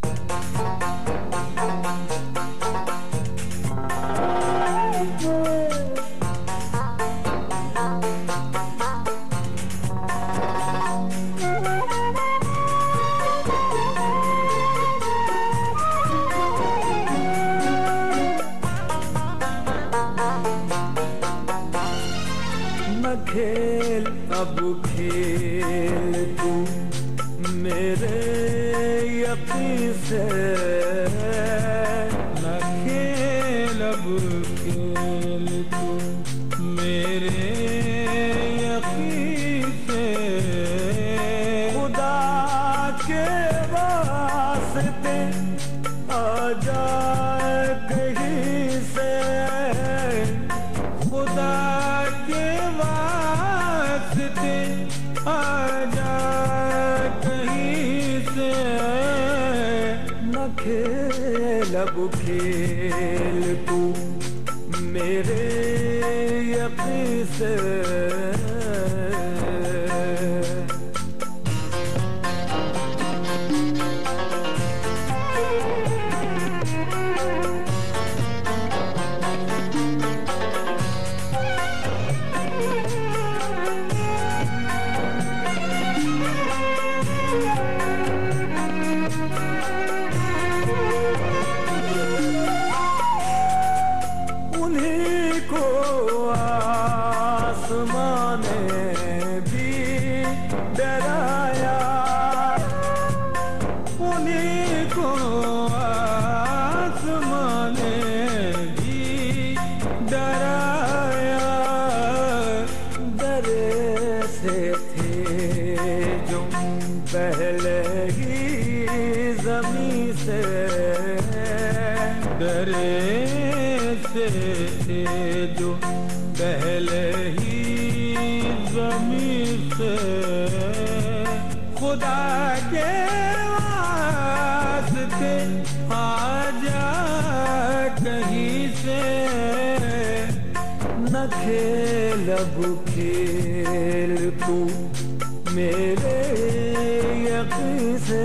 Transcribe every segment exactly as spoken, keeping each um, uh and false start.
खेल अब खेल तू मेरे यकीन से, न खेल अब खेल तू मेरे यकीन से। खुदा के वास्ते आ जा कहीं से, खुदा के वास्ते आजा कहीं से। न खेल अब खेल तू मेरे यकीन से। आसमां ने भी डराया, उन्हीं को आसमां ने भी डराया। डरे से थे जो पहले ही ज़मीं से, डरे से थे जो पहले ही ज़मीन से। खुदा के वास्ते आजा कहीं से। न खेल अब खेल तू मेरे यकीन से।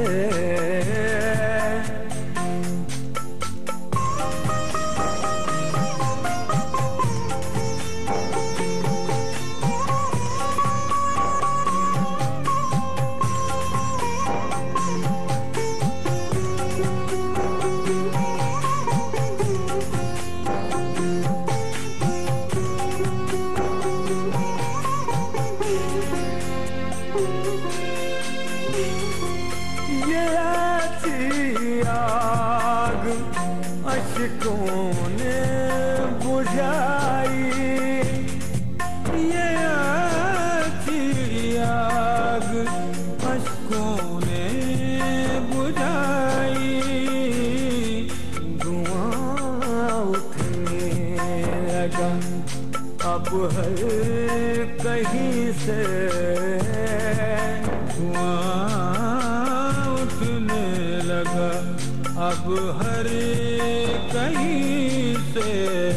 ये अच्छी आग अश्कों ने बुझाई, ये अच्छी आग अश्कों ने बुझाई। धुआं उठने लगा अब हर कहीं से, धुआं उठने लगा अब हर कहीं से।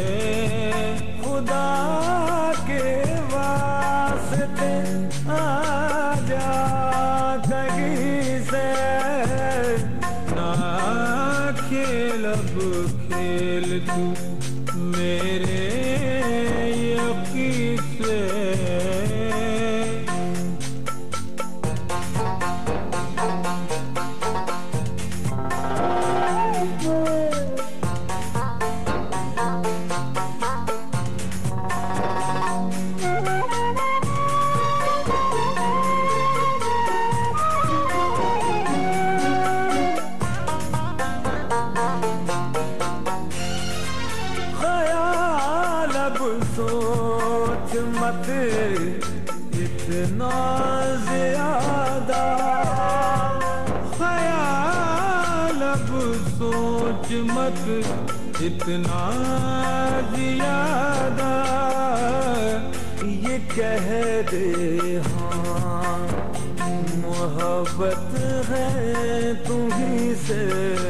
खुदा के वास्ते आजा कहीं से। ना खेल अब खेल तू मेरे यकीन से। अब सोच मत इतना ज्यादा, ख्याल अब सोच मत इतना ज्यादा। ये कह दे हाँ मोहब्बत है तुम्हीं से,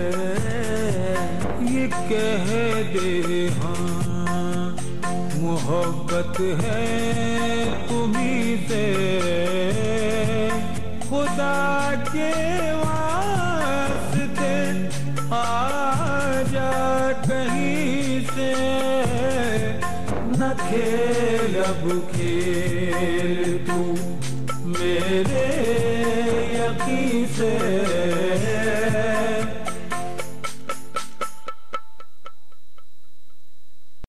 ये कह दे हाँ मोहब्बत है तुम्हीं से। खुदा के वास्ते खेल अब खेल तू